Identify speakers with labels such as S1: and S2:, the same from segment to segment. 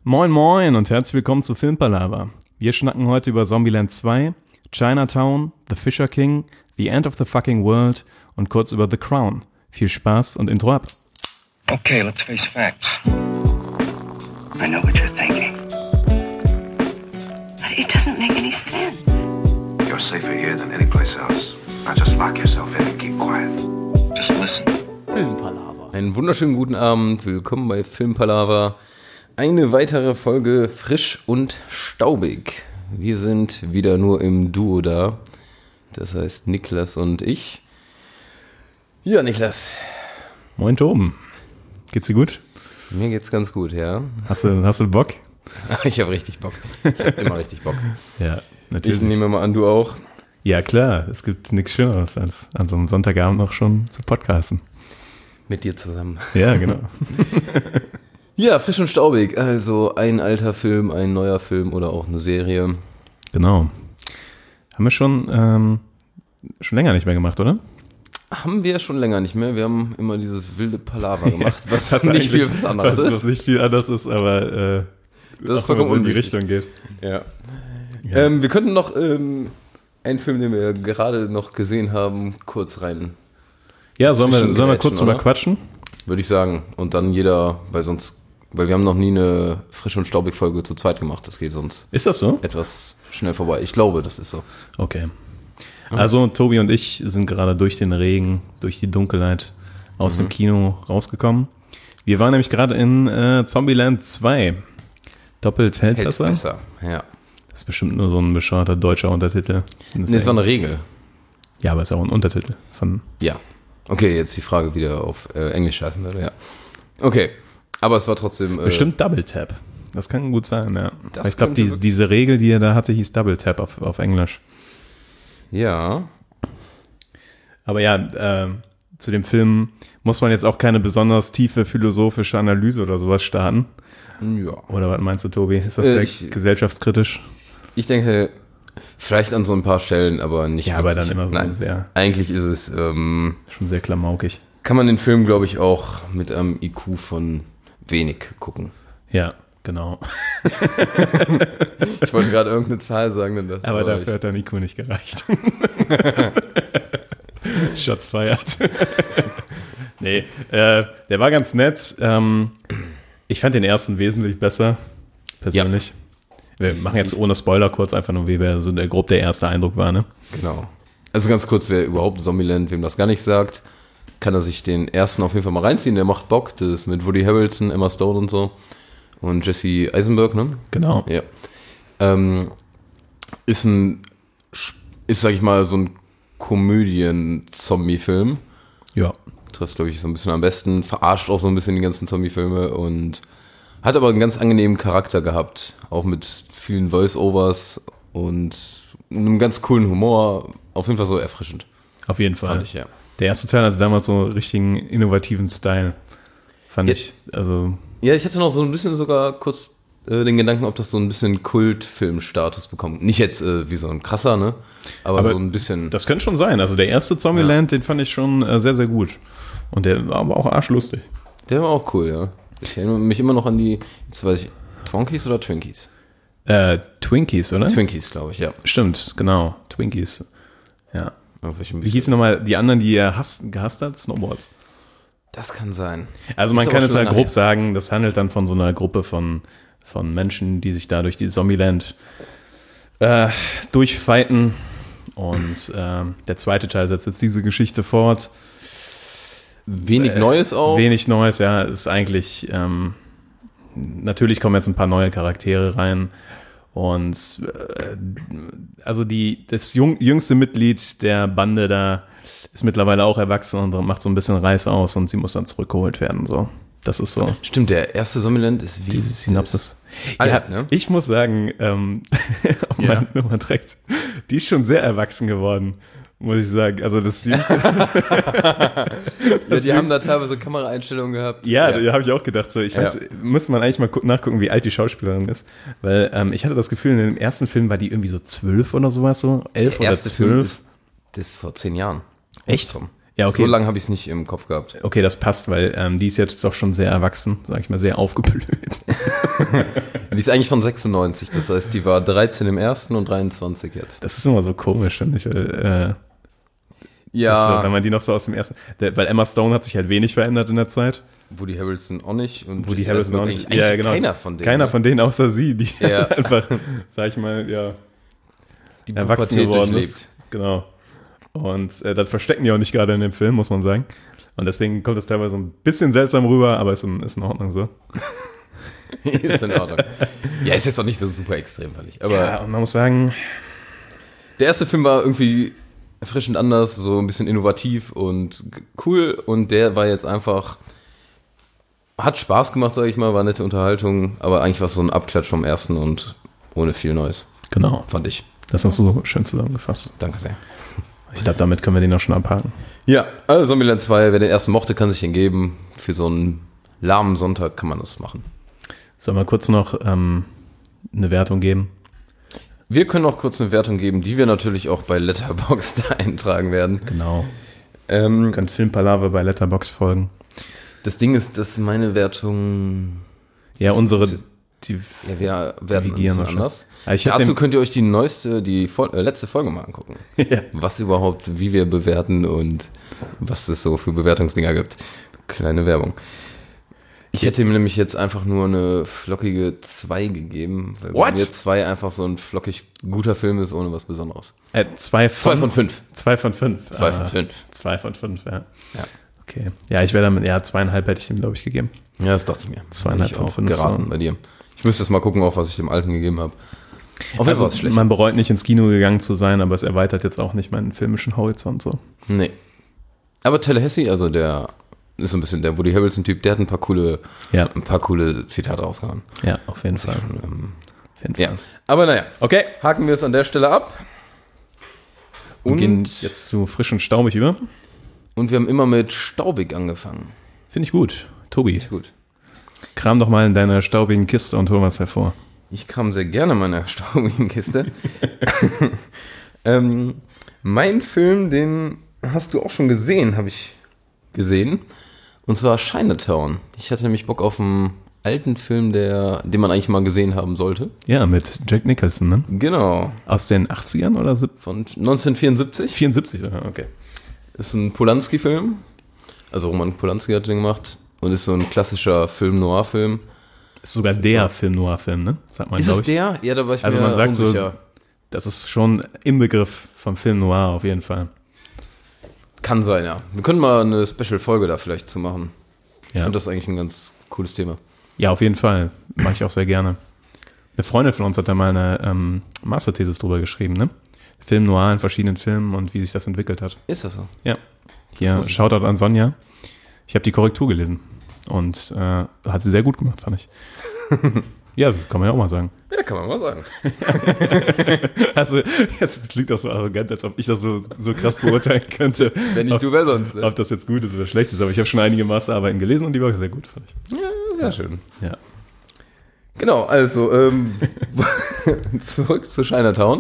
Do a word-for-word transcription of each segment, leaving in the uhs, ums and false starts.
S1: Moin moin und herzlich willkommen zu Filmpalava. Wir schnacken heute über Zombieland zwei, Chinatown, The Fisher King, The End of the Fucking World und kurz über The Crown. Viel Spaß und Intro ab.
S2: Okay, let's face facts. I know what you're thinking.
S3: But it doesn't make any sense.
S4: You're safer here than any place else. Now just lock yourself in and keep quiet.
S2: Just listen.
S5: Filmpalava. Einen wunderschönen guten Abend. Willkommen bei Filmpalava. Eine weitere Folge frisch und staubig. Wir sind wieder nur im Duo da. Das heißt Niklas und ich. Ja, Niklas.
S1: Moin Toben. Geht's dir gut?
S5: Mir geht's ganz gut, ja.
S1: Hast du, hast du Bock?
S5: Ich habe richtig Bock. Ich habe immer richtig Bock.
S1: Ja, natürlich.
S5: Ich nehme mal an, du auch.
S1: Ja, klar. Es gibt nichts Schöneres, als an so einem Sonntagabend noch schon zu podcasten.
S5: Mit dir zusammen.
S1: Ja, genau.
S5: Ja, frisch und staubig. Also ein alter Film, ein neuer Film oder auch eine Serie.
S1: Genau. Haben wir schon, ähm, schon länger nicht mehr gemacht, oder?
S5: Haben wir schon länger nicht mehr. Wir haben immer dieses wilde Palaver gemacht, was
S1: Das
S5: nicht viel was anderes
S1: was,
S5: ist.
S1: Was nicht viel anders ist, aber äh,
S5: Das ist
S1: auch immer
S5: vollkommen
S1: so in die
S5: unwichtig.
S1: Richtung geht.
S5: Ja.
S1: Ja.
S5: Ähm, wir könnten noch ähm, einen Film, den wir gerade noch gesehen haben, kurz rein,
S1: Ja, sollen wir, sollen wir
S5: Zwischengrätschen,
S1: kurz drüber
S5: oder?
S1: quatschen?
S5: würde ich sagen. Und dann jeder, weil sonst, weil wir haben noch nie eine frisch und staubig Folge zu zweit gemacht. Das geht sonst
S1: Ist das so?
S5: etwas schnell vorbei. Ich glaube, das ist so.
S1: Okay. Also Tobi und ich sind gerade durch den Regen, durch die Dunkelheit aus dem Kino rausgekommen. Wir waren nämlich gerade in äh, Zombieland zwei. Doppelt hält,
S5: Hält
S1: besser.
S5: besser. Ja.
S1: Das ist bestimmt nur so ein bescheuerter deutscher Untertitel.
S5: Nee, das war eine Regel.
S1: Ja, aber es ist auch ein Untertitel von.
S5: Ja. Okay, jetzt die Frage wieder auf äh, Englisch heißen würde, ja. Okay. Aber es war trotzdem. Äh,
S1: Bestimmt Double Tap. Das kann gut sein, ja.
S5: Das
S1: Ich glaube,
S5: könnte
S1: die,
S5: wirklich-
S1: diese Regel, die er da hatte, hieß Double Tap auf, auf Englisch.
S5: Ja.
S1: Aber ja, äh, zu dem Film muss man jetzt auch keine besonders tiefe philosophische Analyse oder sowas starten.
S5: Ja.
S1: Oder was meinst du, Tobi? Ist das
S5: Äh,
S1: sehr
S5: ich-
S1: gesellschaftskritisch?
S5: Ich denke, vielleicht an so ein paar Stellen, aber nicht
S1: Ja, aber
S5: wirklich.
S1: dann immer so
S5: Nein,
S1: sehr-
S5: eigentlich ist es, ähm,
S1: Schon sehr klamaukig.
S5: kann man den Film, glaube ich, auch mit einem I Q von wenig gucken.
S1: Ja, genau.
S5: Ich wollte gerade irgendeine Zahl sagen, dann das
S1: Aber dafür hat der Nico nicht gereicht. Shots feiert. Nee, äh, der war ganz nett. Ähm, ich fand den ersten wesentlich besser, persönlich. Wir machen jetzt ohne Spoiler kurz einfach nur, wie wir so der, grob der erste Eindruck war, ne?
S5: Genau. Also ganz kurz, wer überhaupt Zombieland, wem das gar nicht sagt, kann er sich den ersten auf jeden Fall mal reinziehen. Der macht Bock. Das ist mit Woody Harrelson, Emma Stone und so. Und Jesse Eisenberg, ne?
S1: Genau.
S5: Ja. Ähm, ist ein, ist, sag ich mal, so ein Komödien-Zombie-Film.
S1: Ja.
S5: Trifft, glaube ich, so ein bisschen am besten. Verarscht auch so ein bisschen die ganzen Zombie-Filme und hat aber einen ganz angenehmen Charakter gehabt. Auch mit vielen Voice-Overs und einem ganz coolen Humor. Auf jeden Fall so erfrischend,
S1: Auf jeden Fall.
S5: fand ich, ja.
S1: Der erste Teil hatte damals so einen richtigen innovativen Style. Fand
S5: Ja.
S1: ich, also,
S5: Ja, ich hatte noch so ein bisschen sogar kurz äh, den Gedanken, ob das so ein bisschen Kultfilm-Status bekommt. Nicht jetzt äh, wie so ein krasser, ne? Aber,
S1: Aber
S5: so ein bisschen.
S1: das könnte schon sein. Also der erste Zombieland, den fand ich schon äh, sehr, sehr gut. Und der war aber auch arschlustig.
S5: Der war auch cool, ja. Ich erinnere mich immer noch an die, jetzt weiß ich, Twonkies oder Twinkies?
S1: Äh, Twinkies, oder?
S5: Twinkies, glaube ich, ja.
S1: Stimmt, genau. Twinkies. Ja.
S5: Auf welchem
S1: Wie hießen nochmal die anderen, die er hasst, gehasst hat? Snowboards.
S5: Das kann sein.
S1: Also man
S5: Ist
S1: kann
S5: aber
S1: jetzt
S5: schon
S1: mal
S5: lange
S1: grob
S5: her.
S1: sagen, das handelt dann von so einer Gruppe von, von Menschen, die sich da durch die Zombieland äh, durchfighten. Und äh, der zweite Teil setzt jetzt diese Geschichte fort.
S5: Wenig Neues auch.
S1: Wenig Neues, ja, ist eigentlich, ähm, natürlich kommen jetzt ein paar neue Charaktere rein und äh, also die, das jung, jüngste Mitglied der Bande da ist mittlerweile auch erwachsen und macht so ein bisschen Reiß aus und sie muss dann zurückgeholt werden, so. Das ist so
S5: Stimmt, der erste Zombieland ist wie?
S1: diese Synopsis.
S5: Alt,
S1: Ja,
S5: ne?
S1: ich muss sagen, ähm, um
S5: Ja.
S1: meine Nummer direkt, die ist schon sehr erwachsen geworden, muss ich sagen. Also das jüngste,
S5: Ja, die haben da teilweise Kameraeinstellungen gehabt.
S1: Ja, da habe ich auch gedacht. So, ich
S5: Ja.
S1: weiß, muss man eigentlich mal gu- nachgucken, wie alt die Schauspielerin ist. Weil ähm, ich hatte das Gefühl, in dem ersten Film war die irgendwie so zwölf oder sowas, so elf
S5: Der
S1: oder
S5: erste Film
S1: zwölf.
S5: ist, das ist vor zehn Jahren.
S1: Echt?
S5: rausgekommen.
S1: Ja, okay.
S5: So lange habe ich es nicht im Kopf gehabt.
S1: Okay, das passt, weil ähm, die ist jetzt doch schon sehr erwachsen, sag ich mal, sehr aufgeblüht.
S5: Die ist eigentlich von sechsundneunzig, das heißt, die war dreizehn im ersten und dreiundzwanzig jetzt.
S1: Das ist immer so komisch, finde ich, weil, äh,
S5: Ja.
S1: so, wenn man die noch so aus dem ersten, der, weil Emma Stone hat sich halt wenig verändert in der Zeit.
S5: Woody Harrelson auch nicht. Und
S1: Woody
S5: Jesse
S1: Harrelson auch
S5: Eisenberg
S1: nicht.
S5: Eigentlich,
S1: Ja,
S5: eigentlich
S1: genau.
S5: keiner von denen.
S1: Keiner
S5: ne?
S1: von denen außer sie, die
S5: Ja.
S1: einfach, sag ich mal, ja,
S5: Die
S1: erwachsen
S5: Pubertät
S1: geworden
S5: durchlebt.
S1: ist. Genau. Und äh, das verstecken die auch nicht gerade in dem Film, muss man sagen. Und deswegen kommt es teilweise so ein bisschen seltsam rüber, aber ist in, ist in Ordnung so.
S5: Ist in Ordnung. Ja, ist jetzt auch nicht so super extrem, fand ich. Aber
S1: Ja, und man muss sagen,
S5: der erste Film war irgendwie erfrischend anders, so ein bisschen innovativ und g- cool. Und der war jetzt einfach, hat Spaß gemacht, sag ich mal, war nette Unterhaltung. Aber eigentlich war es so ein Abklatsch vom ersten und ohne viel Neues,
S1: genau,
S5: fand ich.
S1: das hast du so schön zusammengefasst.
S5: Danke sehr.
S1: Ich glaube, damit können wir den auch schon abhaken.
S5: Ja, also Zombieland zwei, wer den ersten mochte, kann sich den geben. Für so einen lahmen Sonntag kann man das machen.
S1: Sollen wir kurz noch ähm, eine Wertung geben?
S5: Wir können noch kurz eine Wertung geben, die wir natürlich auch bei Letterboxd eintragen werden.
S1: Genau.
S5: Ähm,
S1: Ihr könnt Filmpalava bei Letterboxd folgen.
S5: das Ding ist, dass meine Wertung,
S1: Ja, unsere, die,
S5: ja, wir werden ein
S1: Dividieren
S5: bisschen
S1: wir
S5: anders.
S1: schon. Ich hab
S5: Dazu
S1: den-
S5: könnt ihr euch die neueste, die Fol- äh, letzte Folge mal angucken.
S1: ja.
S5: Was überhaupt, wie wir bewerten und was es so für Bewertungsdinger gibt. Kleine Werbung. Ich hätte ihm nämlich jetzt einfach nur eine flockige zwei gegeben, weil
S1: What?
S5: bei mir zwei einfach so ein flockig guter Film ist, ohne was Besonderes.
S1: Äh, zwei von,
S5: Zwei von fünf.
S1: Zwei von fünf.
S5: Zwei
S1: Ah,
S5: von fünf.
S1: Zwei von fünf, ja.
S5: Ja.
S1: Okay. Ja, ich wäre damit, ja, zweieinhalb hätte ich ihm, glaube ich, gegeben.
S5: Ja, das dachte ich mir.
S1: Zweieinhalb
S5: Hätte ich
S1: von
S5: auch
S1: fünf,
S5: geraten
S1: so.
S5: bei dir. Ich müsste jetzt mal gucken, auf was ich dem Alten gegeben habe. Auf jeden Fall war es schlecht.
S1: Man bereut nicht ins Kino gegangen zu sein, aber es erweitert jetzt auch nicht meinen filmischen Horizont so.
S5: Nee. Aber Tallahassee, also der ist so ein bisschen der Woody Harrelson-Typ, der hat ein paar coole,
S1: Ja,
S5: ein paar coole Zitate rausgehauen.
S1: ja, auf jeden Fall.
S5: Ähm,
S1: Auf jeden
S5: ja.
S1: Fall.
S5: Aber naja,
S1: Okay.
S5: haken wir es an der Stelle ab.
S1: Und
S5: Und,
S1: gehen jetzt zu frisch und staubig über.
S5: und wir haben immer mit staubig angefangen.
S1: Finde ich gut. Tobi,
S5: Gut.
S1: kram doch mal in deiner staubigen Kiste und hol was hervor.
S5: Ich kam sehr gerne in meiner staubigen Kiste. ähm, mein Film, den hast du auch schon gesehen, habe ich gesehen. Und zwar Chinatown. Ich hatte nämlich Bock auf einen alten Film, der, den man eigentlich mal gesehen haben sollte.
S1: Ja, mit Jack Nicholson, ne?
S5: Genau.
S1: Aus den achtzigern oder sieb-
S5: Von neunzehnhundertvierundsiebzig.
S1: vierundsiebzig? sogar, Okay.
S5: Ist ein Polanski-Film. Also Roman Polanski hat den gemacht. Und ist so ein klassischer Film-Noir-Film.
S1: Ist sogar der Film-Noir-Film, ne? Sagt man,
S5: Ist
S1: glaub
S5: es
S1: ich.
S5: der? Ja, da war ich
S1: Also
S5: mir
S1: man sagt so,
S5: unsicher.
S1: das ist schon im Begriff vom Film Noir auf jeden Fall.
S5: Kann sein, ja. Wir können mal eine Special-Folge da vielleicht zu machen. Ich
S1: Ja.
S5: finde das eigentlich ein ganz cooles Thema.
S1: Ja, auf jeden Fall. Mache ich auch sehr gerne. Eine Freundin von uns hat da mal eine ähm, Masterthesis drüber geschrieben, ne? Film Noir in verschiedenen Filmen und wie sich das entwickelt hat.
S5: Ist das so?
S1: Ja. Hier,
S5: wusste ich
S1: Shoutout an Sonja. Ich habe die Korrektur gelesen und äh, hat sie sehr gut gemacht, fand ich. Ja, kann man ja auch mal sagen.
S5: Ja, kann man mal sagen.
S1: Also, jetzt klingt das so arrogant, als ob ich das so, so krass beurteilen könnte.
S5: Wenn nicht
S1: ob,
S5: du, wer sonst? Ne?
S1: ob das jetzt gut ist oder schlecht ist. Aber ich habe schon einige Masterarbeiten gelesen und die war sehr gut, fand ich.
S5: Ja, sehr schön.
S1: Ja.
S5: Genau, also ähm, zurück zu Chinatown.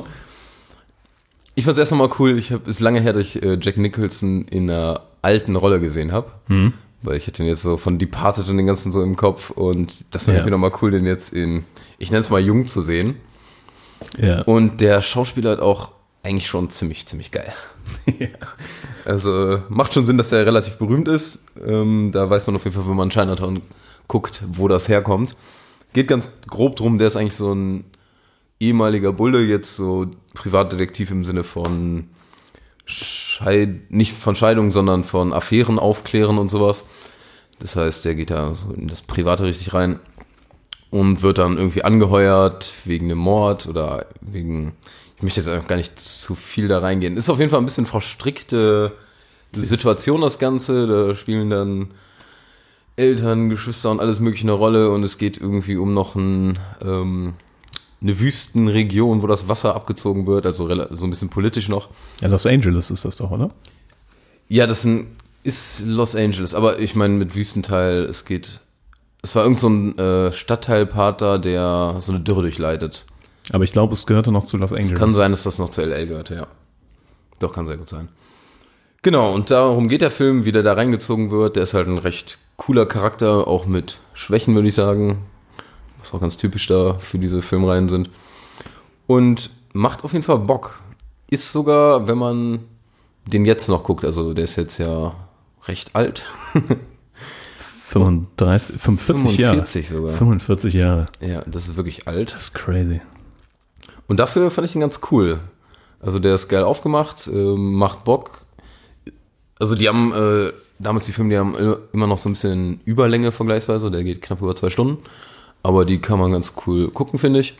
S5: Ich fand es erst nochmal cool, ich habe es lange her, dass ich äh, Jack Nicholson in einer alten Rolle gesehen habe.
S1: Mhm.
S5: Weil ich hatte ihn jetzt so von Departed und den ganzen so im Kopf und das war
S1: Ja.
S5: irgendwie nochmal cool, den jetzt in, ich nenne es mal jung zu sehen.
S1: Ja.
S5: Und der Schauspieler hat auch eigentlich schon ziemlich, ziemlich geil.
S1: Ja.
S5: Also äh, macht schon Sinn, dass er relativ berühmt ist. Ähm, da weiß man auf jeden Fall, wenn man Chinatown guckt, wo das herkommt. Geht ganz grob drum, der ist eigentlich so ein ehemaliger Bulle, jetzt so Privatdetektiv im Sinne von Scheid- nicht von Scheidung, sondern von Affären aufklären und sowas. Das heißt, der geht da so in das Private richtig rein und wird dann irgendwie angeheuert wegen einem Mord oder wegen, ich möchte jetzt einfach gar nicht zu viel da reingehen. Ist auf jeden Fall ein bisschen verstrickte Situation, das Ganze. Da spielen dann Eltern, Geschwister und alles mögliche eine Rolle und es geht irgendwie um noch ein, ähm, eine Wüstenregion, wo das Wasser abgezogen wird, also rela- so ein bisschen politisch noch.
S1: Ja, Los Angeles ist das doch, oder?
S5: Ja, das sind, ist Los Angeles, aber ich meine mit Wüstenteil, es geht, es war irgend so ein äh, Stadtteilpart da, der so eine Dürre durchleidet.
S1: Aber ich glaube, es gehörte noch zu Los Angeles.
S5: Es kann sein, dass das noch zu L A gehörte, ja. Doch, kann sehr gut sein. Genau, und darum geht der Film, wie der da reingezogen wird. Der ist halt ein recht cooler Charakter, auch mit Schwächen, würde ich sagen. Was auch ganz typisch da für diese Filmreihen sind. Und macht auf jeden Fall Bock. Ist sogar, wenn man den jetzt noch guckt, also der ist jetzt ja recht alt.
S1: fünfunddreißig, fünfundvierzig Jahre.
S5: fünfundvierzig sogar.
S1: fünfundvierzig Jahre.
S5: Ja, das ist wirklich alt.
S1: Das ist crazy.
S5: Und dafür fand ich ihn ganz cool. Also der ist geil aufgemacht, äh, macht Bock. Also die haben, äh, damals die Filme, die haben immer noch so ein bisschen Überlänge vergleichsweise. Der geht knapp über zwei Stunden. Aber die kann man ganz cool gucken, finde ich.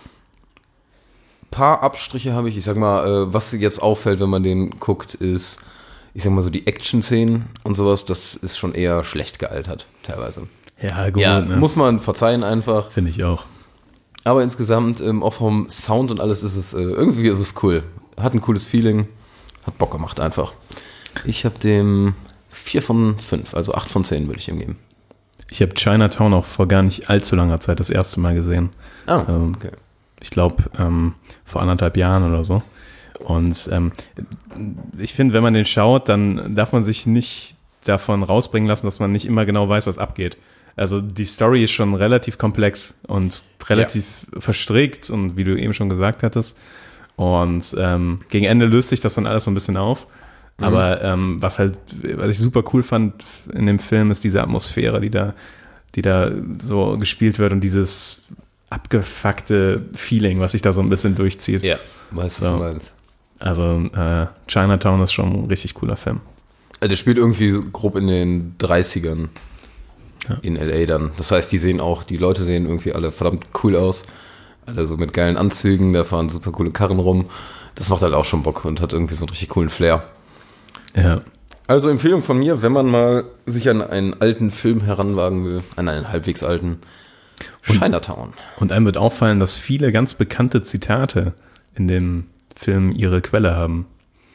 S5: Ein paar Abstriche habe ich. Ich sag mal, äh, was jetzt auffällt, wenn man den guckt, ist, ich sag mal so die Action-Szenen und sowas, das ist schon eher schlecht gealtert, teilweise.
S1: Ja, gut.
S5: Ja,
S1: ne?
S5: muss man verzeihen einfach.
S1: Finde ich auch.
S5: Aber insgesamt, ähm, auch vom Sound und alles ist es, äh, irgendwie ist es cool. Hat ein cooles Feeling, hat Bock gemacht einfach. Ich habe dem vier von fünf, also acht von zehn würde ich ihm geben.
S1: Ich habe Chinatown auch vor gar nicht allzu langer Zeit das erste Mal gesehen.
S5: Ah,
S1: ähm,
S5: okay.
S1: Ich glaube, ähm, vor anderthalb Jahren oder so. Und ähm, ich finde, wenn man den schaut, dann darf man sich nicht davon rausbringen lassen, dass man nicht immer genau weiß, was abgeht. Also die Story ist schon relativ komplex und relativ ja. verstrickt und wie du eben schon gesagt hattest. Und ähm, gegen Ende löst sich das dann alles so ein bisschen auf. Mhm. Aber ähm, was halt, was ich super cool fand in dem Film, ist diese Atmosphäre, die da, die da so gespielt wird und dieses abgefuckte Feeling, was sich da so ein bisschen durchzieht.
S5: Ja, weißt du,
S1: so.
S5: was du meinst.
S1: Also äh, Chinatown ist schon ein richtig cooler Film.
S5: Der spielt irgendwie so grob in den dreißigern ja. in L A dann. Das heißt, die sehen auch, die Leute sehen irgendwie alle verdammt cool aus. Alle so mit geilen Anzügen, da fahren super coole Karren rum. Das macht halt auch schon Bock und hat irgendwie so einen richtig coolen Flair.
S1: Ja.
S5: Also Empfehlung von mir, wenn man mal sich an einen alten Film heranwagen will, an einen halbwegs alten, Chinatown.
S1: Und einem wird auffallen, dass viele ganz bekannte Zitate in dem Film ihre Quelle haben.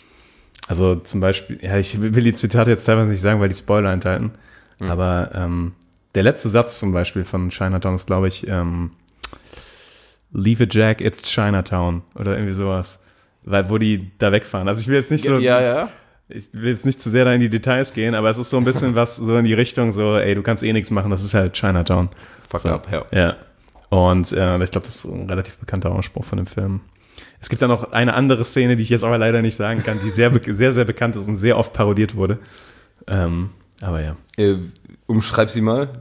S1: Also zum Beispiel, ja, ich will die Zitate jetzt teilweise nicht sagen, weil die Spoiler enthalten, mhm. aber ähm, der letzte Satz zum Beispiel von Chinatown ist, glaube ich, ähm, Leave it, Jack, it's Chinatown oder irgendwie sowas, weil wo die da wegfahren. Also ich will jetzt nicht so,
S5: ja, ja.
S1: ich will jetzt nicht zu sehr da in die Details gehen, aber es ist so ein bisschen was so in die Richtung so, ey, du kannst eh nichts machen, das ist halt Chinatown.
S5: Fuck
S1: so,
S5: up, ja.
S1: Ja. Und äh, ich glaube, das ist ein relativ bekannter Ausspruch von dem Film. Es gibt dann noch eine andere Szene, die ich jetzt aber leider nicht sagen kann, die sehr, sehr, sehr bekannt ist und sehr oft parodiert wurde. Ähm, aber ja.
S5: Äh, umschreib sie mal.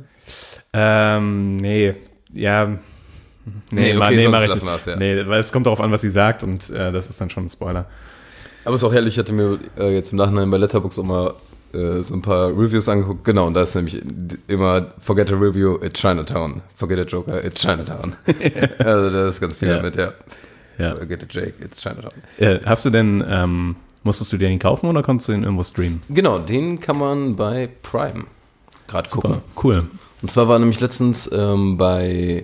S1: Ähm, nee, ja. Nee,
S5: nee,
S1: okay,
S5: nee
S1: mach ich
S5: lassen wir's, ja.
S1: Nee, weil es kommt darauf an, was sie sagt und äh, das ist dann schon ein Spoiler.
S5: Aber es ist auch herrlich, ich hatte mir äh, jetzt im Nachhinein bei Letterboxd auch mal äh, so ein paar Reviews angeguckt. Genau, und da ist nämlich immer Forget a Review, it's Chinatown. Forget a Joker, it's Chinatown. Also da ist ganz viel
S1: ja.
S5: damit, ja.
S1: Ja.
S5: Forget a Jake, it's Chinatown.
S1: Äh, hast du denn, ähm, musstest du dir den kaufen oder konntest du den irgendwo streamen?
S5: Genau, den kann man bei Prime gerade gucken.
S1: Cool.
S5: Und zwar war nämlich letztens ähm, bei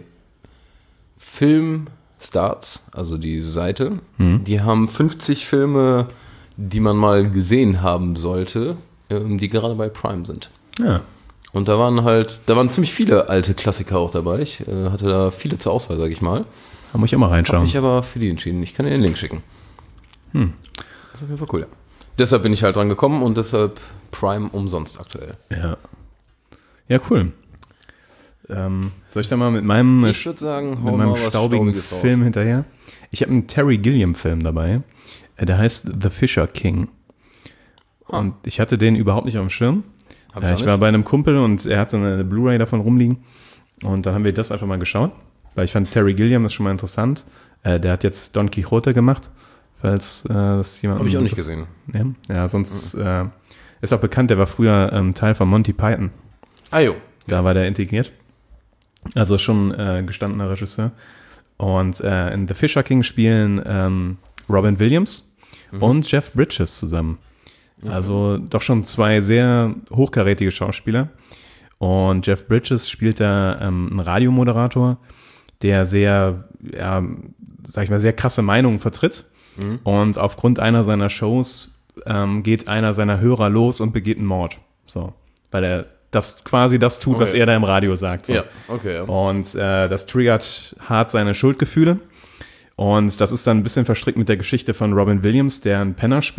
S5: Filmstarts, also die Seite, mhm. die haben fünfzig Filme, die man mal gesehen haben sollte, ähm, die gerade bei Prime sind.
S1: Ja.
S5: Und da waren halt, da waren ziemlich viele alte Klassiker auch dabei. Ich äh, hatte da viele zur Auswahl, sag ich mal.
S1: Da muss ich auch mal reinschauen.
S5: Habe ich aber für die entschieden. Ich kann dir den Link schicken.
S1: Hm.
S5: Das ist auf jeden Fall cool, ja. Deshalb bin ich halt dran gekommen und deshalb Prime umsonst aktuell.
S1: Ja. Ja, cool. Ähm, soll ich da mal mit meinem,
S5: ich würde sagen,
S1: mit meinem staubigen Film raus. hinterher? Ich habe einen Terry Gilliam-Film dabei. Der heißt The Fisher King. Ah. Und ich hatte den überhaupt nicht auf dem Schirm. Hab ich ich war bei einem Kumpel und er hat so eine Blu-ray davon rumliegen. Und dann haben wir das einfach mal geschaut. Weil ich fand, Terry Gilliam ist schon mal interessant. Äh, der hat jetzt Don Quixote gemacht. Falls äh, das jemand...
S5: Habe ich auch nicht gesehen.
S1: Ja, ja sonst mhm. äh, ist auch bekannt, der war früher ähm, Teil von Monty Python.
S5: Ah jo.
S1: Da war der integriert. Also schon äh, gestandener Regisseur. Und äh, in The Fisher King spielen ähm, Robin Williams mhm. und Jeff Bridges zusammen. Mhm. Also doch schon zwei sehr hochkarätige Schauspieler. Und Jeff Bridges spielt da ähm, einen Radiomoderator, der sehr, ja, sag ich mal, sehr krasse Meinungen vertritt. Mhm. Und aufgrund einer seiner Shows ähm, geht einer seiner Hörer los und begeht einen Mord. So, weil er das quasi das tut, okay. was er da im Radio sagt. So.
S5: Ja, okay. Ja.
S1: Und äh, das triggert hart seine Schuldgefühle. Und das ist dann ein bisschen verstrickt mit der Geschichte von Robin Williams, der einen Penner spielt.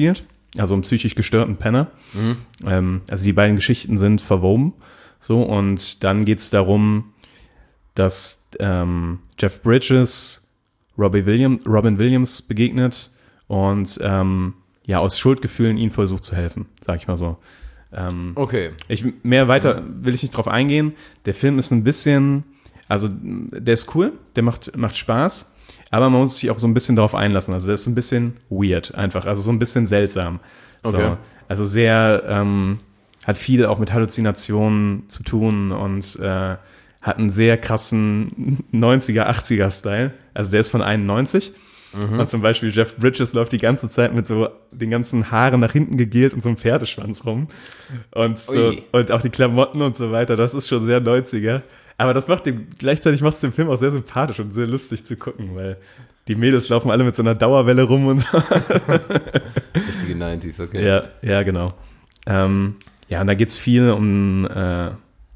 S1: also einen psychisch gestörten Penner. Mhm. Ähm, also die beiden Geschichten sind verwoben. So, und dann geht es darum, dass ähm, Jeff Bridges Robbie Williams, Robin Williams begegnet und ähm, ja, aus Schuldgefühlen ihnen versucht zu helfen, sag ich mal so. Ähm,
S5: okay.
S1: Ich, mehr weiter will ich nicht drauf eingehen. Der Film ist ein bisschen, also der ist cool, der macht, macht Spaß, aber man muss sich auch so ein bisschen drauf einlassen. Also der ist ein bisschen weird einfach, also so ein bisschen seltsam. So,
S5: okay.
S1: Also sehr, ähm, hat viel auch mit Halluzinationen zu tun und äh, hat einen sehr krassen neunziger, achtziger Style. Also der ist von einundneunzig. Mhm. Und zum Beispiel Jeff Bridges läuft die ganze Zeit mit so den ganzen Haaren nach hinten gegelt und so einem Pferdeschwanz rum. Und, so, und auch die Klamotten und so weiter, das ist schon sehr neunziger. Aber das macht dem, gleichzeitig macht es den Film auch sehr sympathisch und sehr lustig zu gucken, weil die Mädels laufen alle mit so einer Dauerwelle rum und so.
S5: Richtige neunziger, okay.
S1: Ja, ja, genau. Ähm, ja, und da geht es viel um äh,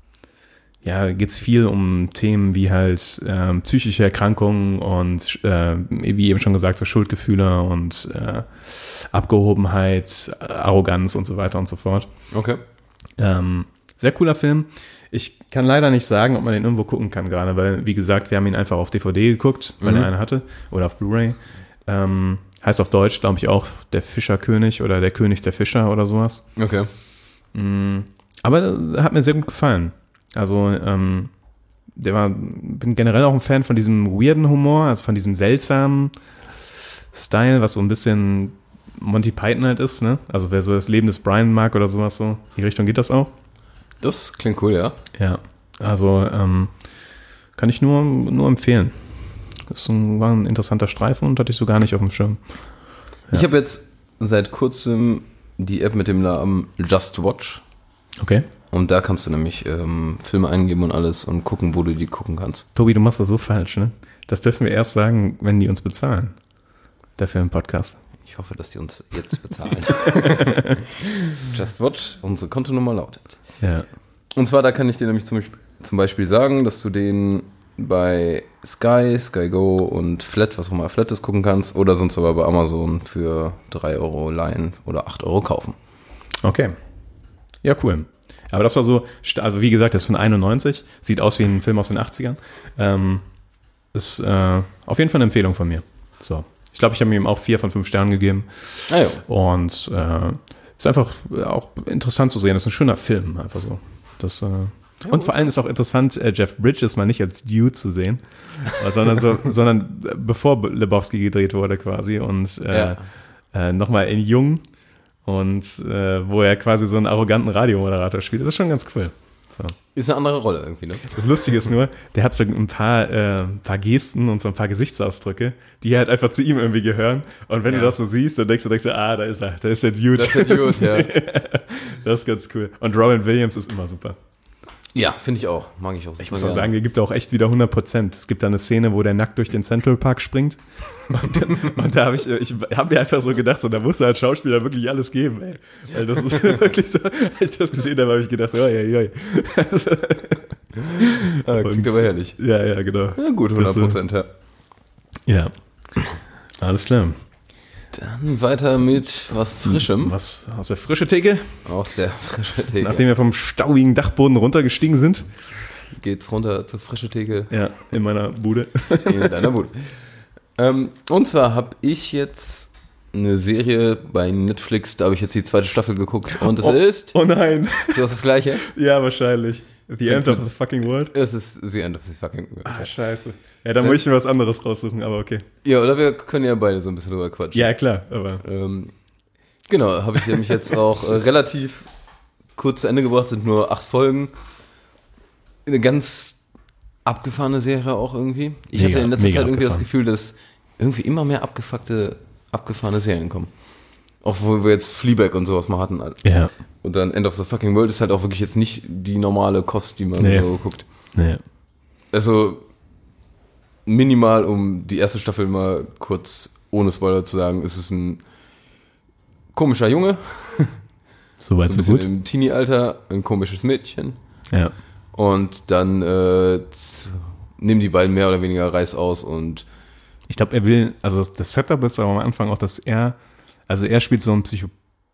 S1: ja, geht's viel um Themen wie halt ähm, psychische Erkrankungen und äh, wie eben schon gesagt, so Schuldgefühle und äh, Abgehobenheit, Arroganz und so weiter und so fort.
S5: Okay.
S1: Ähm, sehr cooler Film. Ich kann leider nicht sagen, ob man den irgendwo gucken kann gerade, weil, wie gesagt, wir haben ihn einfach auf D V D geguckt, weil
S5: mhm.
S1: er eine hatte, oder auf Blu-ray. Ähm, heißt auf Deutsch, glaube ich, auch Der Fischerkönig oder Der König der Fischer oder sowas.
S5: Okay.
S1: Mhm. Aber hat mir sehr gut gefallen. Also, ähm, der war, bin generell auch ein Fan von diesem weirden Humor, also von diesem seltsamen Style, was so ein bisschen Monty Python halt ist, ne? Also, wer so das Leben des Brian mag oder sowas so, in die Richtung geht das auch.
S5: Das klingt cool, ja.
S1: Ja, also, ähm, kann ich nur, nur empfehlen. Das ein, war ein interessanter Streifen und hatte ich so gar nicht auf dem Schirm. Ja.
S5: Ich habe jetzt seit kurzem die App mit dem Namen Just Watch.
S1: Okay.
S5: Und da kannst du nämlich ähm, Filme eingeben und alles und gucken, wo du die gucken kannst.
S1: Tobi, du machst das so falsch, ne? Das dürfen wir erst sagen, wenn die uns bezahlen. Der Film-Podcast.
S5: Ich hoffe, dass die uns jetzt bezahlen. Just Watch, unsere Kontonummer lautet.
S1: Ja.
S5: Und zwar, da kann ich dir nämlich zum Beispiel, zum Beispiel sagen, dass du den bei Sky, Sky Go und Flat, was auch immer Flat ist, gucken kannst. Oder sonst aber bei Amazon für drei Euro leihen oder acht Euro kaufen.
S1: Okay. Ja, cool. Aber das war so, also wie gesagt, das ist von einundneunzig, sieht aus wie ein Film aus den achtzigern. Ähm, ist äh, auf jeden Fall eine Empfehlung von mir. So. Ich glaube, ich habe ihm auch vier von fünf Sternen gegeben.
S5: Ah, ja.
S1: Und äh, ist einfach auch interessant zu sehen. Das ist ein schöner Film, einfach so. Das, äh, ja, und vor allem ist auch interessant, äh, Jeff Bridges mal nicht als Dude zu sehen, sondern, so, sondern bevor Lebowski gedreht wurde quasi und äh,
S5: ja.
S1: äh, nochmal in Jung. Und äh, wo er quasi so einen arroganten Radiomoderator spielt. Das ist schon ganz cool. So.
S5: Ist eine andere Rolle irgendwie, ne?
S1: Das Lustige ist nur, der hat so ein paar, äh, paar Gesten und so ein paar Gesichtsausdrücke, die halt einfach zu ihm irgendwie gehören. Und wenn ja. du das so siehst, dann denkst du, denkst du, ah, da ist er, da ist der Dude.
S5: Das ist der Dude, ja.
S1: Das ist ganz cool. Und Robin Williams ist immer super.
S5: Ja, finde ich auch. Mag ich auch.
S1: Ich muss auch sagen, er gibt auch echt wieder hundert Prozent. Es gibt da eine Szene, wo der nackt durch den Central Park springt. Und, und da habe ich, ich habe mir einfach so gedacht, so, da muss er als Schauspieler wirklich alles geben, ey. Weil das ist wirklich so, als ich das gesehen habe, habe ich gedacht, oi, oi, oi. Also,
S5: ah, klingt aber herrlich.
S1: Ja, ja, genau.
S5: Ja, gut, hundert Prozent, ja.
S1: Ja. Alles klar.
S5: Dann weiter mit was Frischem.
S1: Was aus der frischen Theke?
S5: Aus der frischen Theke.
S1: Nachdem wir vom staubigen Dachboden runtergestiegen sind.
S5: Geht's runter zur frischen Theke.
S1: Ja, in meiner Bude.
S5: In deiner Bude. ähm, und zwar habe ich jetzt eine Serie bei Netflix, da habe ich jetzt die zweite Staffel geguckt. Und es
S1: oh,
S5: ist...
S1: Oh nein.
S5: Du hast das Gleiche?
S1: Ja, wahrscheinlich. The End of the fucking world?
S5: Es ist The End of the fucking world.
S1: Ah, scheiße. Ja, dann muss ich mir was anderes raussuchen, aber okay.
S5: Ja, oder wir können ja beide so ein bisschen drüber quatschen.
S1: Ja, klar, aber...
S5: Ähm, genau, habe ich nämlich jetzt auch äh, relativ kurz zu Ende gebracht, sind nur acht Folgen. Eine ganz abgefahrene Serie auch irgendwie. Ich
S1: mega,
S5: hatte in letzter Zeit irgendwie
S1: abgefahren.
S5: das Gefühl, dass irgendwie immer mehr abgefuckte, abgefahrene Serien kommen. Auch wo wir jetzt Fleabag und sowas mal hatten.
S1: Ja.
S5: Und dann End of the fucking world ist halt auch wirklich jetzt nicht die normale Kost, die man
S1: nee.
S5: so guckt.
S1: Nee.
S5: Also minimal, um die erste Staffel mal kurz ohne Spoiler zu sagen, ist es ein komischer Junge.
S1: Soweit
S5: so,
S1: so,
S5: ein bisschen
S1: gut.
S5: im Teenie-Alter, ein komisches Mädchen.
S1: Ja.
S5: Und dann äh, z- nehmen die beiden mehr oder weniger Reiß aus und
S1: Ich glaube, er will, also das, das Setup ist aber am Anfang auch, dass er, also er spielt so einen Psycho,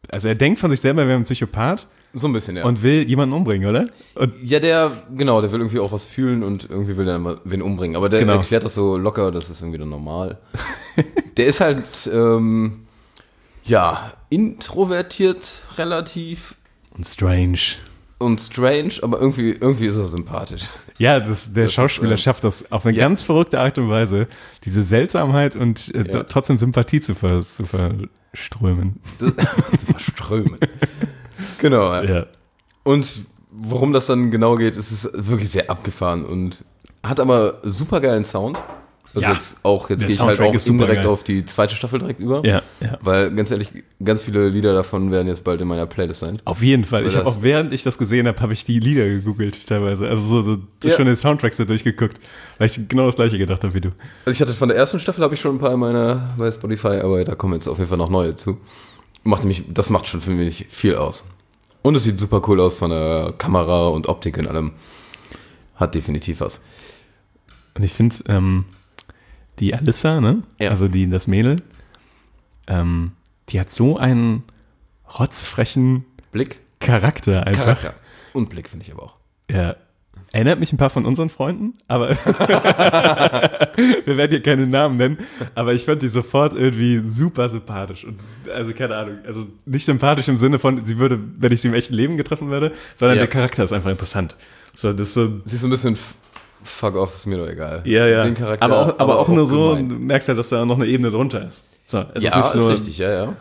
S1: Also er denkt von sich selber, er wäre ein Psychopath
S5: So ein bisschen, ja.
S1: und will jemanden umbringen, oder? Und
S5: ja, der, genau, der will irgendwie auch was fühlen und irgendwie will dann mal wen umbringen. Aber der
S1: Genau.
S5: erklärt das so locker, das ist irgendwie dann normal. Der ist halt, ähm, ja, introvertiert relativ
S1: und strange.
S5: und strange, aber irgendwie, irgendwie ist er sympathisch.
S1: Ja, das, der
S5: Das
S1: Schauspieler
S5: ist, äh,
S1: schafft das auf eine
S5: ja.
S1: ganz verrückte Art und Weise, diese Seltsamheit und äh,
S5: Ja.
S1: trotzdem Sympathie zu, ver zu verströmen.
S5: Das, zu verströmen. Genau, ja.
S1: Ja.
S5: Und worum das dann genau geht, ist es wirklich sehr abgefahren und hat aber super geilen Sound. Also
S1: Ja.
S5: jetzt auch, jetzt
S1: Der
S5: gehe ich halt
S1: Soundtrack
S5: auch
S1: ist supergeil.
S5: indirekt auf die zweite Staffel direkt über.
S1: Ja, ja.
S5: Weil ganz ehrlich, ganz viele Lieder davon werden jetzt bald in meiner Playlist sein.
S1: Auf jeden Fall.
S5: Weil
S1: Ich habe
S5: das-
S1: auch, während ich das gesehen habe, habe ich die Lieder gegoogelt teilweise. Also so, so, so
S5: Ja.
S1: schon den Soundtrack so durchgeguckt, weil ich genau das gleiche gedacht habe wie du.
S5: Also ich hatte von der ersten Staffel habe ich schon ein paar in meiner bei Spotify, aber da kommen jetzt auf jeden Fall noch neue zu. Macht mich, das macht schon für mich viel aus. Und es sieht super cool aus von der Kamera und Optik und allem. Hat definitiv was.
S1: Und ich finde, ähm, die Alyssa, ne?
S5: Ja.
S1: Also die, das Mädel, ähm, die hat so einen rotzfrechen
S5: Blick,
S1: Charakter einfach.
S5: Charakter und Blick finde ich aber auch.
S1: Ja. Erinnert mich ein paar von unseren Freunden, aber wir werden hier keine Namen nennen, aber ich fand die sofort irgendwie super sympathisch und also keine Ahnung, also nicht sympathisch im Sinne von, sie würde, wenn ich sie im echten Leben getreffen werde, sondern
S5: Ja.
S1: der Charakter ist einfach interessant. So, das ist so,
S5: Sie ist so ein bisschen f- fuck off, ist mir doch egal.
S1: ja, ja.
S5: Den Charakter,
S1: aber auch, aber auch nur so,
S5: gemein.
S1: du merkst halt, dass da noch eine Ebene drunter ist. So, es
S5: Ja,
S1: ist,
S5: ist,
S1: nicht so,
S5: richtig, ja, ja.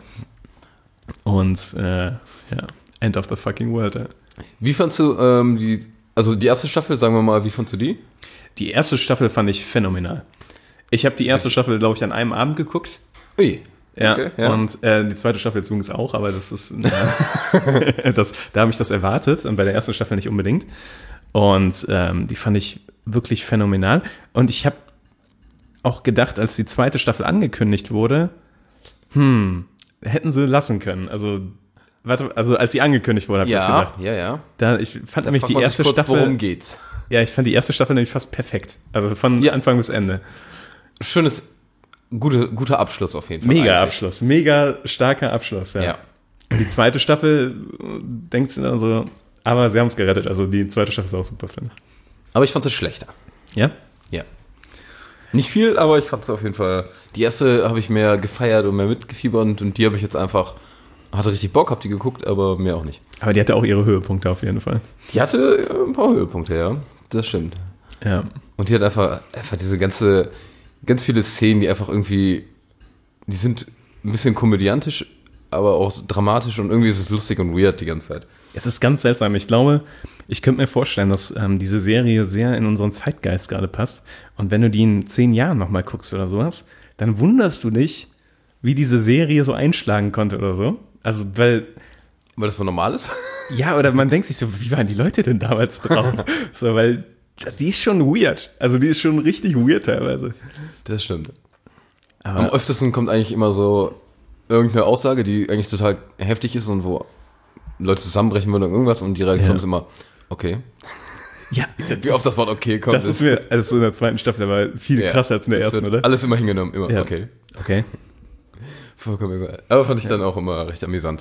S1: Und äh, ja, End of the fucking world. Ja.
S5: Wie fandst du ähm, die, also die erste Staffel, sagen wir mal, wie fandst du die?
S1: Die erste Staffel fand ich phänomenal. Ich habe die erste Staffel, glaube ich, an einem Abend geguckt.
S5: Ui.
S1: Ja,
S5: Okay, ja.
S1: und äh, die zweite Staffel jetzt übrigens auch, aber das ist, äh, das, da habe ich das erwartet und bei der ersten Staffel nicht unbedingt. Und ähm, die fand ich wirklich phänomenal. Und ich habe auch gedacht, als die zweite Staffel angekündigt wurde, hm, hätten sie lassen können. Also, warte, also als sie angekündigt wurde, habe ich das
S5: Ja,
S1: gedacht.
S5: ja, ja.
S1: Da, ich fand
S5: Da
S1: nämlich
S5: fragt
S1: die
S5: man sich
S1: erste
S5: kurz,
S1: Staffel,
S5: worum geht's?
S1: ja, ich fand die erste Staffel nämlich fast perfekt. Also von
S5: Ja.
S1: Anfang bis Ende.
S5: Schönes, gute, guter Abschluss auf jeden Fall.
S1: Mega
S5: eigentlich.
S1: Abschluss, mega starker Abschluss, ja.
S5: Ja.
S1: Und die zweite Staffel äh, denkt sie dann so, aber sie haben es gerettet. Also die zweite Staffel ist auch super, finde ich.
S5: Aber ich fand es schlechter.
S1: Ja?
S5: Ja. Nicht viel, aber ich fand es auf jeden Fall. Die erste habe ich mehr gefeiert und mehr mitgefiebert und, und die habe ich jetzt einfach, hatte richtig Bock, hab die geguckt, aber mehr auch nicht.
S1: Aber die hatte auch ihre Höhepunkte auf jeden Fall.
S5: Die hatte äh, ein paar Höhepunkte, ja. Das stimmt.
S1: Ja.
S5: Und die hat einfach, einfach diese ganze, ganz viele Szenen, die einfach irgendwie, die sind ein bisschen komödiantisch, aber auch dramatisch und irgendwie ist es lustig und weird die ganze Zeit.
S1: Es ist ganz seltsam. Ich glaube, ich könnte mir vorstellen, dass ähm, diese Serie sehr in unseren Zeitgeist gerade passt. Und wenn du die in zehn Jahren nochmal guckst oder sowas, dann wunderst du dich, wie diese Serie so einschlagen konnte oder so. Also, weil,
S5: Weil das so normal ist?
S1: ja, oder man denkt sich so, wie waren die Leute denn damals drauf? So, weil die ist schon weird. Also, die ist schon richtig weird teilweise.
S5: Das stimmt.
S1: Aber
S5: Am öftesten kommt eigentlich immer so irgendeine Aussage, die eigentlich total heftig ist und wo Leute zusammenbrechen würden oder irgendwas und die Reaktion
S1: Ja.
S5: ist immer, okay.
S1: ja,
S5: Wie oft das Wort okay kommt.
S1: das ist mir, also in der zweiten Staffel aber viel
S5: ja,
S1: krasser als in der
S5: es
S1: ersten,
S5: wird
S1: oder?
S5: Alles immer hingenommen, immer
S1: Ja.
S5: okay.
S1: Okay.
S5: Vollkommen egal. Aber fand ich dann auch immer recht amüsant.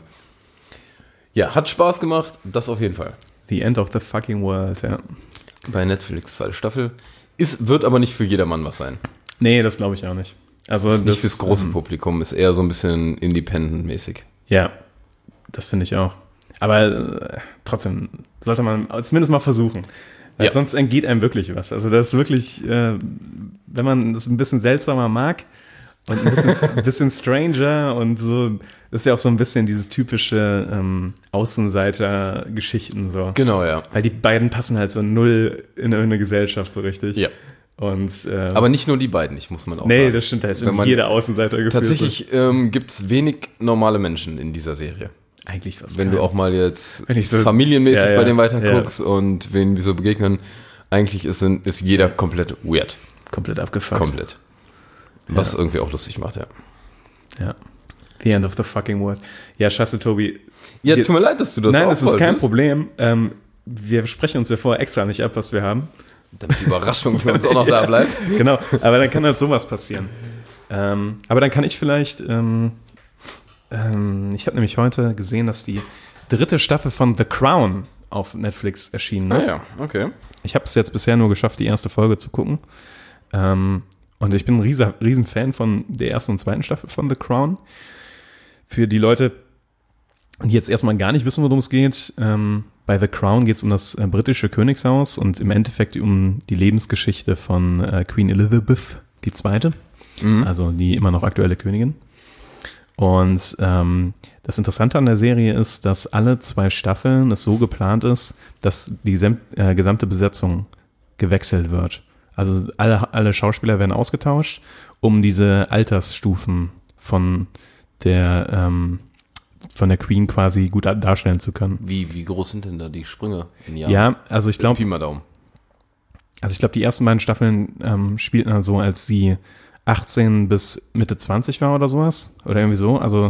S5: Ja, hat Spaß gemacht, das auf jeden Fall.
S1: The End of the fucking world, ja.
S5: Bei Netflix zweite Staffel. Ist, wird aber nicht für jedermann was sein.
S1: Nee, das glaube ich auch nicht. Also
S5: Ist nicht
S1: das
S5: fürs große
S1: ähm,
S5: Publikum, ist eher so ein bisschen independent-mäßig.
S1: Ja, das finde ich auch. Aber äh, trotzdem sollte man zumindest mal versuchen. Weil
S5: Ja.
S1: sonst entgeht einem wirklich was. Also das ist wirklich, äh, wenn man das ein bisschen seltsamer mag und ein bisschen, ein bisschen stranger und so, das ist ja auch so ein bisschen dieses typische ähm, Außenseiter-Geschichten so.
S5: Genau, ja.
S1: Weil die beiden passen halt so null in irgendeine Gesellschaft so richtig.
S5: Ja.
S1: Und, äh,
S5: Aber nicht nur die beiden, ich muss man auch
S1: nee,
S5: sagen.
S1: das stimmt, da ist
S5: Wenn
S1: irgendwie
S5: man-
S1: jeder Außenseiter gefühlt.
S5: Tatsächlich ähm, gibt es wenig normale Menschen in dieser Serie.
S1: eigentlich was.
S5: Wenn du auch mal jetzt
S1: Wenn ich so-
S5: familienmäßig
S1: Ja, ja,
S5: bei denen weiter guckst und wen wir so begegnen, eigentlich ist, ist jeder komplett weird.
S1: komplett abgefuckt.
S5: Komplett. Was
S1: Ja.
S5: irgendwie auch lustig macht, ja.
S1: Ja. The end of the fucking world. Ja, scheiße, Tobi.
S5: Ja,
S1: Wir-
S5: tut mir leid, dass du das
S1: Nein,
S5: auch
S1: das ist
S5: voll
S1: kein
S5: bist.
S1: Problem. Ähm, wir sprechen uns ja vorher extra nicht ab, was wir haben.
S5: Damit die Überraschung für uns auch noch da bleibt.
S1: Genau, aber dann kann halt sowas passieren. Ähm, aber dann kann ich vielleicht ähm, ähm, ich habe nämlich heute gesehen, dass die dritte Staffel von The Crown auf Netflix erschienen ist.
S5: Ah ja, okay.
S1: Ich habe es jetzt bisher nur geschafft, die erste Folge zu gucken. Ähm, und ich bin ein riesen, riesen Fan von der ersten und zweiten Staffel von The Crown. Für die Leute, die jetzt erstmal gar nicht wissen, worum es geht, ähm, bei The Crown geht es um das äh, britische Königshaus und im Endeffekt um die Lebensgeschichte von äh, Queen Elizabeth die Zweite, mhm. also die immer noch aktuelle Königin. Und ähm, das Interessante an der Serie ist, dass alle zwei Staffeln es so geplant ist, dass die sem- äh, gesamte Besetzung gewechselt wird. Also alle, alle Schauspieler werden ausgetauscht, um diese Altersstufen von der ähm, von der Queen quasi gut darstellen zu können.
S5: Wie, wie groß sind denn da die Sprünge in Jahren?
S1: Ja, also ich glaube,
S5: Pi mal Daumen.
S1: Also ich glaube, die ersten beiden Staffeln ähm, spielten dann so, als sie achtzehn bis Mitte zwanzig war oder sowas. Oder irgendwie so. Also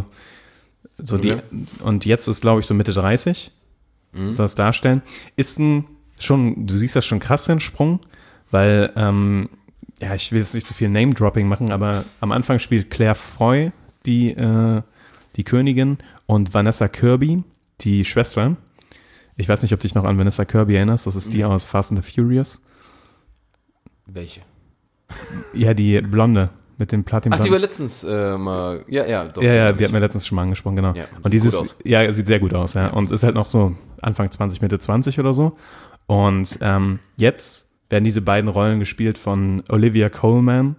S1: so
S5: Okay.
S1: die und jetzt ist, glaube ich, so Mitte dreißig.
S5: Mhm.
S1: Soll das darstellen. Ist ein schon, du siehst das schon krass, den Sprung, weil, ähm, ja, ich will jetzt nicht zu viel Name-Dropping machen, aber am Anfang spielt Claire Foy die, äh, die Königin und Vanessa Kirby, die Schwester. Ich weiß nicht, ob du dich noch an Vanessa Kirby erinnerst. Das ist die aus Fast and the Furious.
S5: Welche?
S1: Ja, die Blonde mit dem Platin.
S5: Ach, die war letztens äh, mal, ja, ja, doch.
S1: Ja, ja,
S5: die
S1: die hat mir letztens schon mal angesprochen, genau.
S5: Ja,
S1: und
S5: sieht
S1: dieses,
S5: gut aus.
S1: ja, sieht sehr gut aus, ja. Und ist halt noch so Anfang zwanzig, Mitte zwanzig oder so. Und ähm, jetzt werden diese beiden Rollen gespielt von Olivia Colman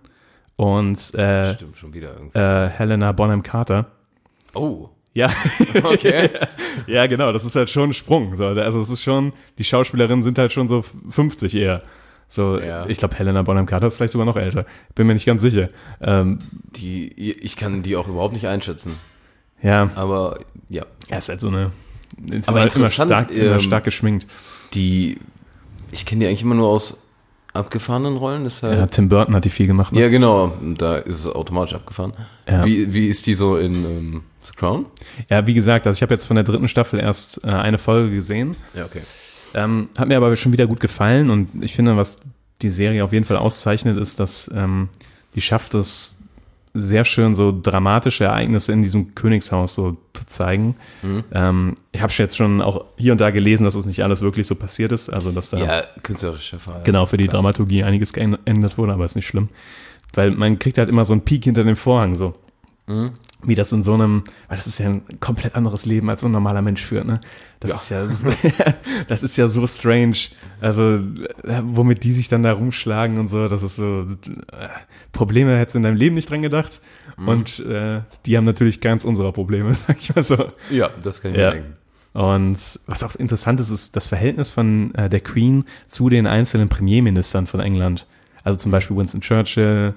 S1: und äh,
S5: Stimmt, schon wieder irgendwie.
S1: äh, Helena Bonham Carter.
S5: Oh,
S1: Ja,
S5: okay.
S1: ja, genau, das ist halt schon ein Sprung. So. Also es ist schon, die Schauspielerinnen sind halt schon so fünfzig eher. So,
S5: Ja.
S1: ich glaube, Helena Bonham Carter ist vielleicht sogar noch älter. Bin mir nicht ganz sicher. Ähm,
S5: Die, ich kann die auch überhaupt nicht einschätzen.
S1: ja,
S5: Aber ja,
S1: er ist halt so eine. Ist
S5: Aber
S1: halt immer
S5: interessant,
S1: stark, immer
S5: ähm,
S1: stark geschminkt.
S5: die, ich kenne die eigentlich immer nur aus abgefahrenen Rollen. Deshalb,
S1: Ja, Tim Burton hat die viel gemacht. Ne?
S5: ja, genau. Und da ist es automatisch abgefahren.
S1: Ja.
S5: Wie, wie ist die so in ähm, The Crown?
S1: Ja, wie gesagt, also ich habe jetzt von der dritten Staffel erst äh, eine Folge gesehen.
S5: Ja, okay.
S1: Ähm, hat mir aber schon wieder gut gefallen und ich finde, was die Serie auf jeden Fall auszeichnet, ist, dass ähm, die schafft es sehr schön, so dramatische Ereignisse in diesem Königshaus so zu zeigen.
S5: Mhm.
S1: Ähm, ich habe jetzt schon auch hier und da gelesen, dass es nicht alles wirklich so passiert ist, also dass da
S5: Ja, künstlerische Fall.
S1: genau für die
S5: Klar.
S1: Dramaturgie einiges geändert wurde, aber ist nicht schlimm. Weil man kriegt halt immer so einen Peek hinter dem Vorhang, so.
S5: Mhm.
S1: Wie das in so einem, weil das ist ja ein komplett anderes Leben, als so ein normaler Mensch führt, ne? Das
S5: Ja.
S1: ist ja, das ist ja so strange. Also, äh, womit die sich dann da rumschlagen und so, das ist so, äh, Probleme hättest du in deinem Leben nicht dran gedacht.
S5: Mhm.
S1: Und äh, die haben natürlich ganz unserer Probleme, sag ich mal so.
S5: Ja, das kann ich
S1: Ja.
S5: mir denken.
S1: Und was auch interessant ist, ist das Verhältnis von äh, der Queen zu den einzelnen Premierministern von England. Also zum Beispiel Winston Churchill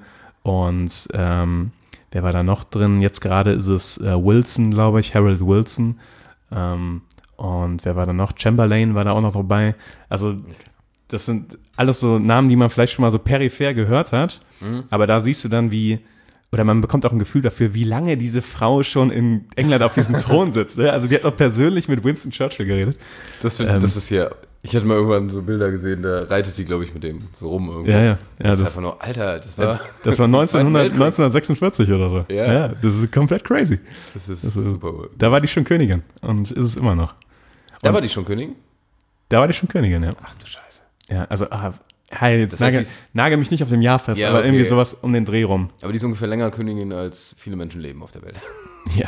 S1: und ähm, wer war da noch drin? Jetzt gerade ist es äh, Wilson, glaube ich, Harold Wilson. Ähm, und wer war da noch? Chamberlain war da auch noch dabei. Also das sind alles so Namen, die man vielleicht schon mal so peripher gehört hat.
S5: Mhm.
S1: Aber da siehst du dann, wie, oder man bekommt auch ein Gefühl dafür, wie lange diese Frau schon in England auf diesem Thron sitzt. Ne? Also die hat auch persönlich mit Winston Churchill geredet.
S5: Das, find,
S1: Ähm.
S5: das ist ja, ich hatte mal irgendwann so Bilder gesehen, da reitet die, glaube ich, mit dem so rum irgendwo.
S1: Ja, ja. ja
S5: das, ist
S1: das,
S5: einfach nur, Alter, das war,
S1: das war neunzehnhundert,
S5: Weltkrieg.
S1: neunzehnhundertsechsundvierzig oder so.
S5: Ja.
S1: das ist komplett crazy.
S5: Das ist,
S1: Das ist-
S5: super.
S1: Da war die schon Königin und ist es immer noch.
S5: Da war die schon Königin?
S1: Da war die schon Königin, ja.
S5: Ach du Scheiße.
S1: Ja, also, ah, hey, jetzt
S5: Das heißt,
S1: nagel,
S5: sie ist-
S1: nagel mich nicht auf dem Jahr fest,
S5: Ja,
S1: aber
S5: okay.
S1: irgendwie sowas um den Dreh rum.
S5: Aber die ist ungefähr länger Königin, als viele Menschen leben auf der Welt.
S1: Ja.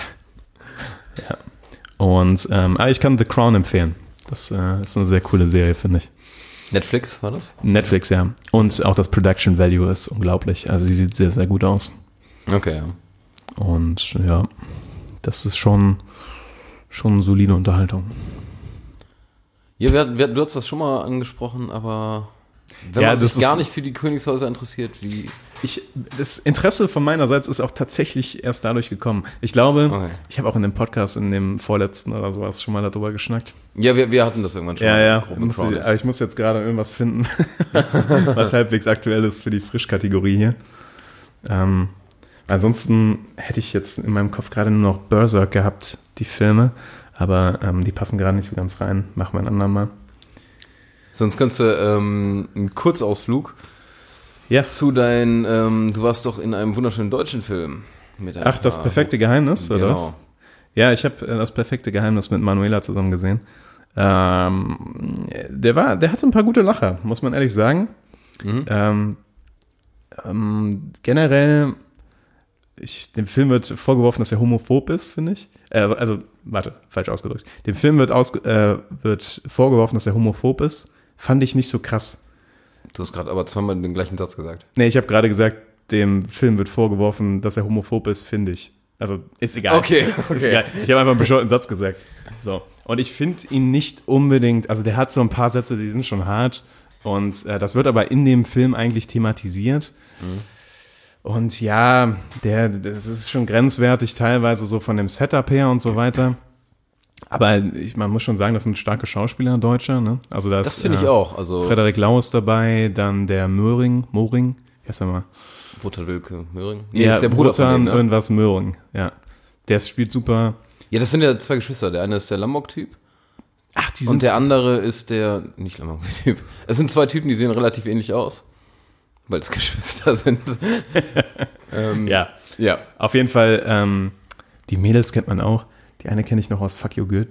S1: ja. Und, ähm, aber ich kann The Crown empfehlen. Das äh, ist eine sehr coole Serie, finde ich.
S5: Netflix war das?
S1: Netflix, ja. Und auch das Production Value ist unglaublich. Also sie sieht sehr, sehr gut aus.
S5: Okay, ja.
S1: Und ja, das ist schon, schon eine solide Unterhaltung.
S5: Ja, wir, hatten- wir, hatten- du hast das schon mal angesprochen, aber wenn
S1: Ja,
S5: man
S1: das
S5: sich gar
S1: ist-
S5: nicht für die Königshäuser interessiert, wie...
S1: Ich, das Interesse von meinerseits ist auch tatsächlich erst dadurch gekommen. Ich glaube,
S5: Okay.
S1: ich habe auch in dem Podcast, in dem vorletzten oder sowas, schon mal darüber geschnackt.
S5: Ja, wir, wir hatten das irgendwann schon.
S1: Ja,
S5: mal
S1: ja.
S5: grob
S1: Muss,
S5: im Crowd.
S1: aber ich muss jetzt gerade irgendwas finden, was, was halbwegs aktuell ist für die Frischkategorie hier. Ähm, ansonsten hätte ich jetzt in meinem Kopf gerade nur noch Berserk gehabt, die Filme. Aber ähm, die passen gerade nicht so ganz rein. Machen wir ein andermal.
S5: Sonst kannst du ähm, einen Kurzausflug
S1: Ja.
S5: zu deinen, ähm, du warst doch in einem wunderschönen deutschen Film. Mit ein
S1: Ach, das
S5: paar-
S1: perfekte Geheimnis, oder
S5: Genau.
S1: was? Ja, ich habe das perfekte Geheimnis mit Manuela zusammen gesehen. Ähm, der war, der hatte ein paar gute Lacher, muss man ehrlich sagen. Mhm. Ähm, ähm, generell, ich, dem Film wird vorgeworfen, dass er homophob ist, finde ich. Also, also, warte, falsch ausgedrückt. Dem Film wird, aus, äh, wird vorgeworfen, dass er homophob ist. Fand ich nicht so krass.
S5: Du hast gerade aber zweimal den gleichen Satz gesagt.
S1: Nee, ich habe gerade gesagt, dem Film wird vorgeworfen, dass er homophob ist, finde ich. Also, ist egal.
S5: Okay, okay.
S1: Ist egal. Ich habe einfach einen bescheuerten Satz gesagt. So. Und ich finde ihn nicht unbedingt, also der hat so ein paar Sätze, die sind schon hart. Und äh, das wird aber in dem Film eigentlich thematisiert. Mhm. Und ja, der, das ist schon grenzwertig teilweise so von dem Setup her und so weiter. Aber ich, man muss schon sagen, das sind starke Schauspieler, Deutscher. Ne? Also das,
S5: das finde ich
S1: äh,
S5: auch. Also
S1: Frederik Lau ist dabei, dann der Möhring, Moring, wie heißt er mal?
S5: Wotan Wilke, Möhring? Nee,
S1: Ja,
S5: ist der Bruder
S1: Wotan
S5: von dem, ne?
S1: irgendwas Möhring, ja. Der spielt super.
S5: Ja, das sind ja zwei Geschwister. Der eine ist der Lombok-Typ.
S1: Ach, die sind
S5: Und der andere ist der, nicht Lombok-Typ. Es sind zwei Typen, die sehen relativ ähnlich aus. Weil es Geschwister sind. ähm,
S1: ja.
S5: ja.
S1: Auf jeden Fall, ähm, die Mädels kennt man auch. Die eine kenne ich noch aus Fuck You Goethe.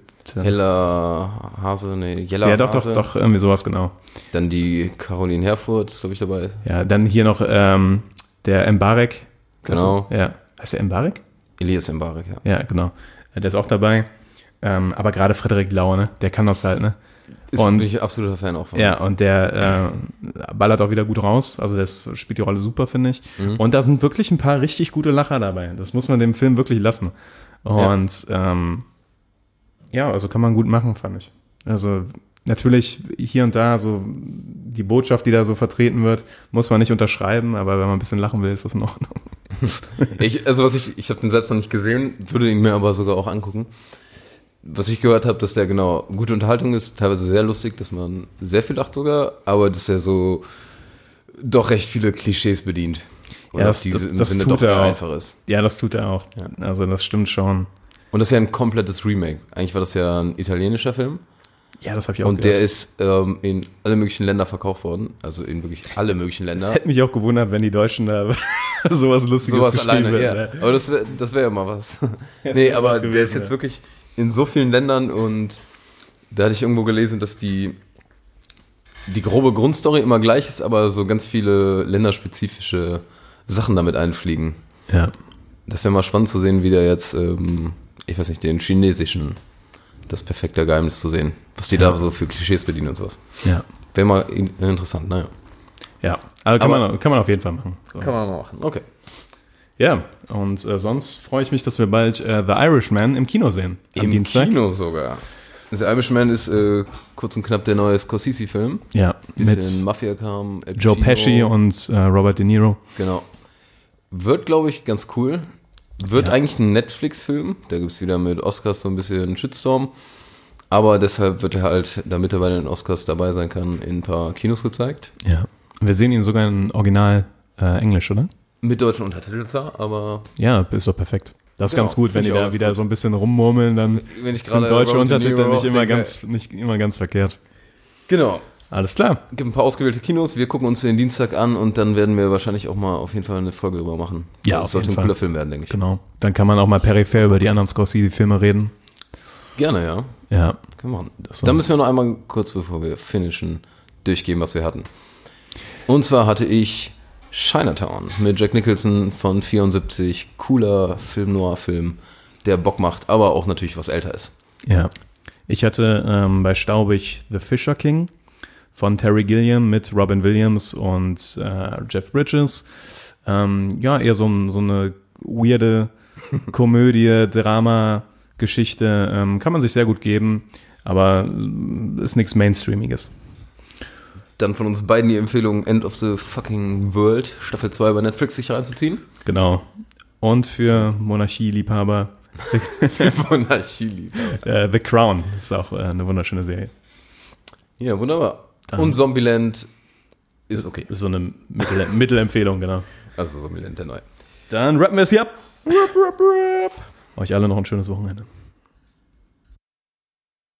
S5: Hella Hase, nee, Jella
S1: Ja, doch,
S5: Hase.
S1: doch, doch, irgendwie sowas, genau.
S5: Dann die Caroline Herfurth ist, glaube ich, dabei.
S1: Ja, dann hier noch ähm, der Mbarek.
S5: Genau.
S1: Also, ja. Heißt der Mbarek?
S5: Elias Mbarek, ja.
S1: Ja, genau. Der ist auch dabei. Ähm, aber gerade Frederik Lau, ne? Der kann das halt, ne?
S5: Ist
S1: und,
S5: bin ich absoluter Fan auch von.
S1: Ja, und der äh, ballert auch wieder gut raus. Also das spielt die Rolle super, finde ich. Mhm. Und da sind wirklich ein paar richtig gute Lacher dabei. Das muss man dem Film wirklich lassen. Und ja, ähm, ja also kann man gut machen, fand ich. Also natürlich hier und da so die Botschaft, die da so vertreten wird, muss man nicht unterschreiben, aber wenn man ein bisschen lachen will, ist das in Ordnung.
S5: ich, also was ich, ich habe den selbst noch nicht gesehen, würde ihn mir aber sogar auch angucken. Was ich gehört habe, dass der genau gute Unterhaltung ist, teilweise sehr lustig, dass man sehr viel lacht sogar, aber dass er so doch recht viele Klischees bedient. Und
S1: ja, das,
S5: diese
S1: das, das
S5: Sinne
S1: tut
S5: doch
S1: er auch.
S5: einfach ist.
S1: Ja, das tut er auch. Ja. Also das stimmt schon.
S5: Und das ist ja ein komplettes Remake. Eigentlich war das ja ein italienischer Film.
S1: Ja, das habe ich auch
S5: Und
S1: gehört.
S5: der ist ähm, in alle möglichen Länder verkauft worden. Also in wirklich alle möglichen Länder.
S1: Das hätte mich auch gewundert, wenn die Deutschen da sowas Lustiges
S5: sowas
S1: geschrieben
S5: alleine,
S1: hätten.
S5: ja. Aber das wäre das wär ja mal was. Nee, aber
S1: gewesen,
S5: der ist jetzt
S1: ja.
S5: wirklich in so vielen Ländern und da hatte ich irgendwo gelesen, dass die, die grobe Grundstory immer gleich ist, aber so ganz viele länderspezifische Sachen damit einfliegen.
S1: Ja. Das
S5: wäre mal spannend zu sehen, wie der jetzt, ähm, ich weiß nicht, den chinesischen, das perfekte Geheimnis zu sehen. Was die ja. da so für Klischees bedienen und sowas.
S1: Ja.
S5: Wäre mal in, interessant, naja.
S1: Ja, also kann,
S5: aber
S1: man, kann man auf jeden Fall machen. So.
S5: Kann man mal machen, okay.
S1: Ja, und äh, sonst freue ich mich, dass wir bald äh, The Irishman im Kino sehen. Am
S5: Im
S1: Dienstag.
S5: Kino sogar. The Irishman ist äh, kurz und knapp der neue Scorsese-Film.
S1: Ja,
S5: bisschen
S1: mit
S5: Mafia-Kram.
S1: Joe Pesci und äh, Robert De Niro.
S5: Genau. Wird, glaube ich, ganz cool. Wird ja. eigentlich ein Netflix-Film. Da gibt es wieder mit Oscars so ein bisschen Shitstorm. Aber deshalb wird er halt, damit er bei den Oscars dabei sein kann, in ein paar Kinos gezeigt.
S1: Ja. Wir sehen ihn sogar in Original äh, Englisch, oder?
S5: Mit deutschen Untertiteln zwar, aber...
S1: Ja, ist doch perfekt. Das ist
S5: genau,
S1: ganz gut, wenn die da wieder
S5: gut.
S1: so ein bisschen rummurmeln, dann
S5: wenn ich
S1: sind deutsche
S5: Robert
S1: Untertitel
S5: De Niro
S1: nicht immer,
S5: denke,
S1: ganz, nicht immer ganz verkehrt.
S5: Genau.
S1: Alles klar.
S5: Es gibt ein paar ausgewählte Kinos, wir gucken uns den Dienstag an und dann werden wir wahrscheinlich auch mal auf jeden Fall eine Folge drüber machen.
S1: Ja,
S5: das
S1: auf
S5: sollte
S1: jeden
S5: ein
S1: Fall.
S5: cooler Film werden, denke ich.
S1: Genau. Dann kann man auch mal peripher über die anderen Scorsese-Filme reden.
S5: Gerne, ja.
S1: Ja.
S5: Können wir machen.
S1: So.
S5: Dann müssen wir noch einmal kurz, bevor wir finishen, durchgehen, was wir hatten. Und zwar hatte ich Chinatown mit Jack Nicholson von vierundsiebzig. Cooler Film-Noir-Film, der Bock macht, aber auch natürlich was älter ist.
S1: Ja. Ich hatte ähm, bei Staubig The Fisher King von Terry Gilliam mit Robin Williams und äh, Jeff Bridges. Ähm, ja, eher so, so eine weirde Komödie, Drama, Geschichte. Ähm, kann man sich sehr gut geben, aber ist nichts Mainstreamiges.
S5: Dann von uns beiden die Empfehlung, End of the Fucking World, Staffel zwei bei Netflix sich reinzuziehen.
S1: Genau. Und für Monarchie-Liebhaber
S5: Monarchie-Liebhaber.
S1: äh, The Crown ist auch äh, eine wunderschöne Serie.
S5: Ja, wunderbar. Und Zombieland ist okay.
S1: Ist so eine Mittel- Mittelempfehlung, genau.
S5: Also Zombieland, der neue.
S1: Dann rappen wir es hier ab. Rap, rap, rap. Euch alle noch ein schönes Wochenende.